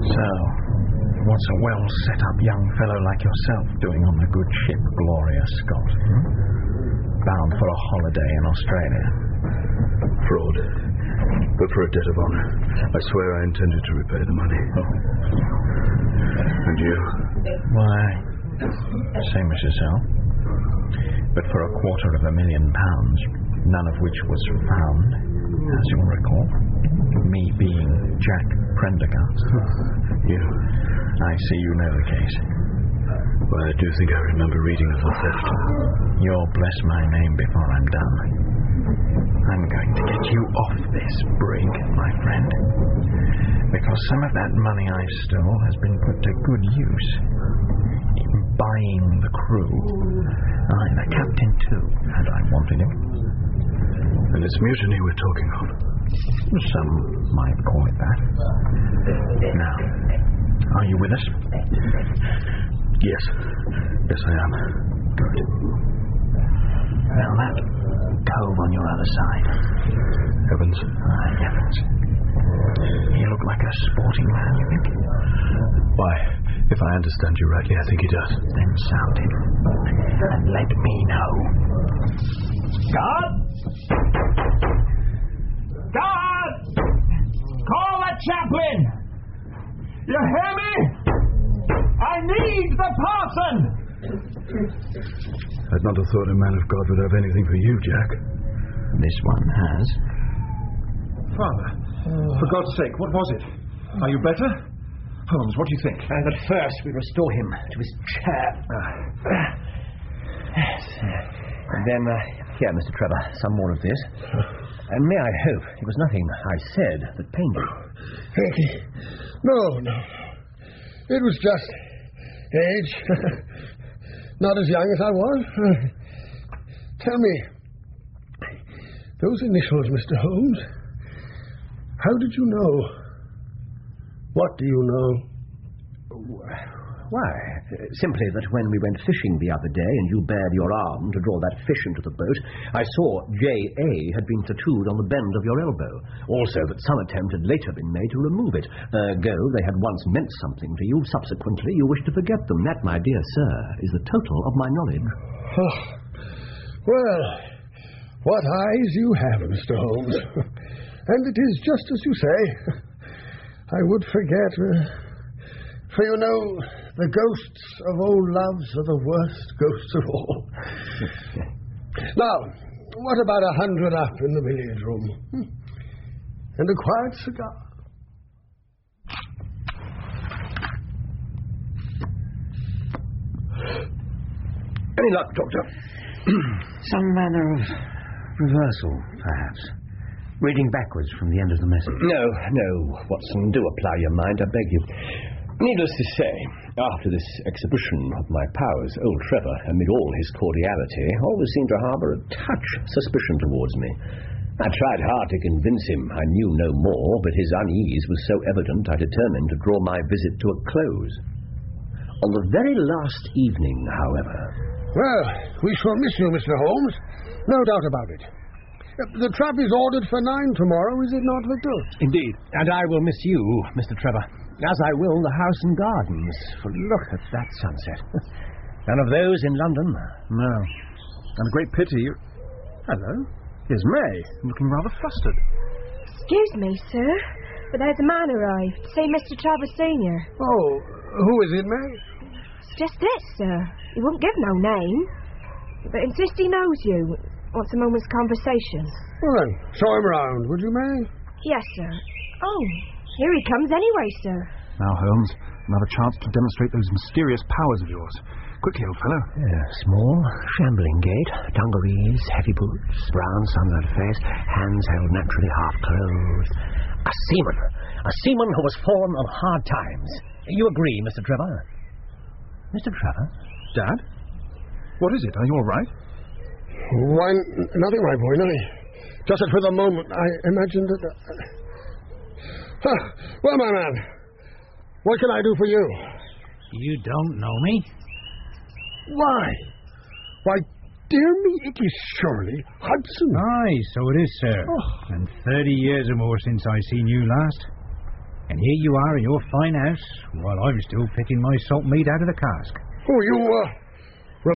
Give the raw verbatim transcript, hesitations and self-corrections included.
So, what's a well-set-up young fellow like yourself doing on the good ship Gloria Scott? Hmm? Bound for a holiday in Australia. Fraud. But for a debt of honour. I swear I intended to repay the money. Oh. And you? Why, same as yourself. But for a quarter of a million pounds, none of which was found, as you'll recall. Me being Jack Prendergast. You? I see you know the case. Well, I do think I remember reading of the theft. You'll bless my name before I'm done. I'm going to get you off this brig, my friend. Because some of that money I stole has been put to good use. In buying the crew. Aye, the captain too, had I wanted him. And it's mutiny we're talking of. Some might call it that. Now, are you with us? Yes. Yes, I am. Good. Now that cove on your other side. Evans? Aye, Evans. He looked like a sporting man, you think? Why, if I understand you rightly, I think he does. Then sound him. And let me know. Guard! Guard! Call the chaplain! You hear me? I need the parson! I'd not have thought a man of God would have anything for you, Jack. This one has. Father, for God's sake, what was it? Are you better? Holmes, what do you think? And at first we restore him to his chair. Ah. Yes. And then, uh, here, Mister Trevor, some more of this. And may I hope it was nothing I said that pained you. No, no. It was just age. Not as young as I was. Tell me, those initials, Mister Holmes, how did you know? What do you know? Why, simply that when we went fishing the other day and you bared your arm to draw that fish into the boat, I saw J A had been tattooed on the bend of your elbow. Also that some attempt had later been made to remove it. Ergo, they had once meant something to you. Subsequently, you wish to forget them. That, my dear sir, is the total of my knowledge. Oh, well, what eyes you have, Mister Holmes. And it is just as you say. I would forget... Uh, For you know, the ghosts of old loves are the worst ghosts of all. Now, what about a hundred up in the billiard room? And a quiet cigar? Any luck, Doctor? Some manner of reversal, perhaps. Reading backwards from the end of the message. No, no, Watson, do apply your mind, I beg you. Needless to say, after this exhibition of my powers, old Trevor, amid all his cordiality, always seemed to harbour a touch suspicion towards me. I tried hard to convince him I knew no more, but his unease was so evident I determined to draw my visit to a close. On the very last evening, however... Well, we shall miss you, Mister Holmes. No doubt about it. The trap is ordered for nine tomorrow, is it not, Victor? Indeed. And I will miss you, Mister Trevor. As I will the house and gardens, for look at that sunset. None of those in London. No. And a great pity you... Hello. Here's May, looking rather flustered. Excuse me, sir, but there's a man arrived. Say Mister Trevor Senior. Oh, who is it, May? It's just it, sir. He won't give no name, but insists he knows you. Wants a moment's conversation. Well then, show him round, would you, May? Yes, sir. Oh... Here he comes anyway, sir. Now, Holmes, another chance to demonstrate those mysterious powers of yours. Quickly, old fellow. Yeah, small, shambling gait, dungarees, heavy boots, brown sunburned face, hands held naturally half closed. A seaman. A seaman who was fallen on hard times. You agree, Mister Trevor? Mister Trevor? Dad? What is it? Are you all right? Why, n- nothing, my boy, nothing. Just that for the moment I imagined that... Uh, Huh. Well, my man, what can I do for you? You don't know me? Why? Why, dear me, it is surely Hudson. Aye, so it is, sir. Oh. And thirty years or more since I seen you last. And here you are in your fine house, while I'm still picking my salt meat out of the cask. Oh, you, uh,